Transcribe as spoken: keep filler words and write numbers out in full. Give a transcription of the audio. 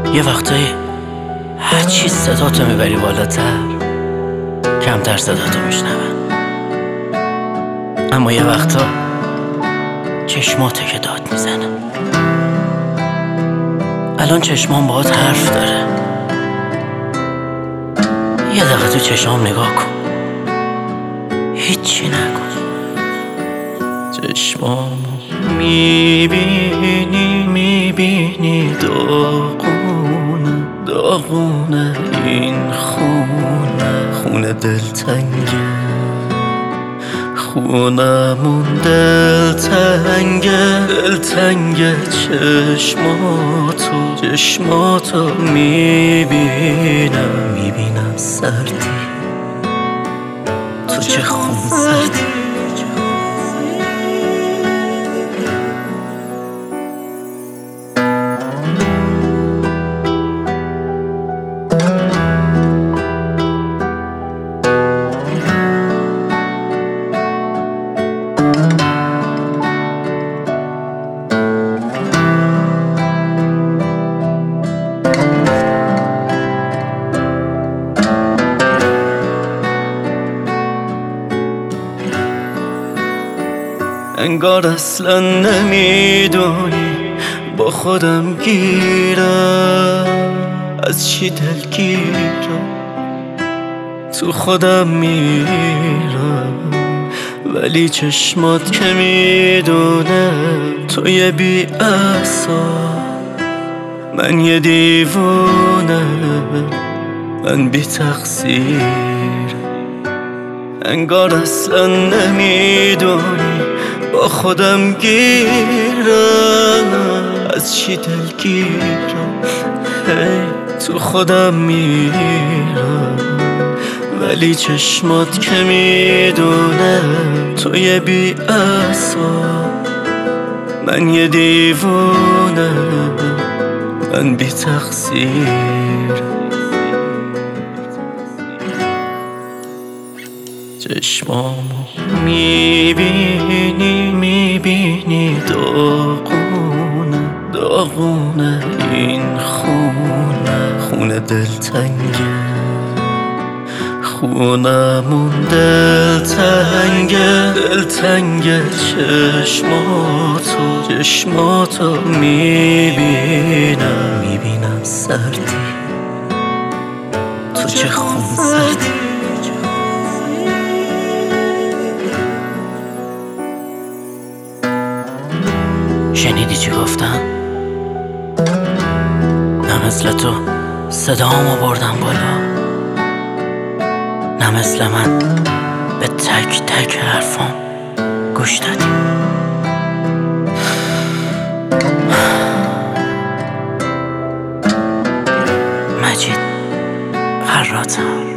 یه وقتایی هرچی صداتو میبری بالاتر کمتر صداتو میشنون، اما یه وقتا چشماته که داد میزنه. الان چشمام باهات حرف داره، یه دقیقه تو چشمام نگاه کن، هیچی نکن. چشمامو میبینی میبینی داغونه داغونه این خونه خونه دلتنگه، خونمون دلتنگه دلتنگه. چشماتو چشماتو میبینم میبینم سردی تو چه خون سردی. انگار اصلا نمیدونی با خودم گیرم، از چی دلگیرم تو خودم میرم، ولی چشمات که میدونه تو یه بی اعصاب، من یه دیوونه، من بی تقصیر. انگار اصلا نمیدونی با خودم گیرم، از چی دلگیرم هی تو خودم میرم، ولی چشمات که میدونه تو یه بی اعصاب، من یه دیوونه، من بی تقصیر. چشمامو میبینی میبینی داغونه داغونه این خونه خونه دلتنگه، خونمون دلتنگه دلتنگه. چشماتو چشماتو میبینم میبینم سردی تو چه خون سردی. شنیدی چی گفتم؟ نه مثل تو صدامو بردم بالا، نه مثل من به تک تک حرفام گوش دادی. مجید فراتم.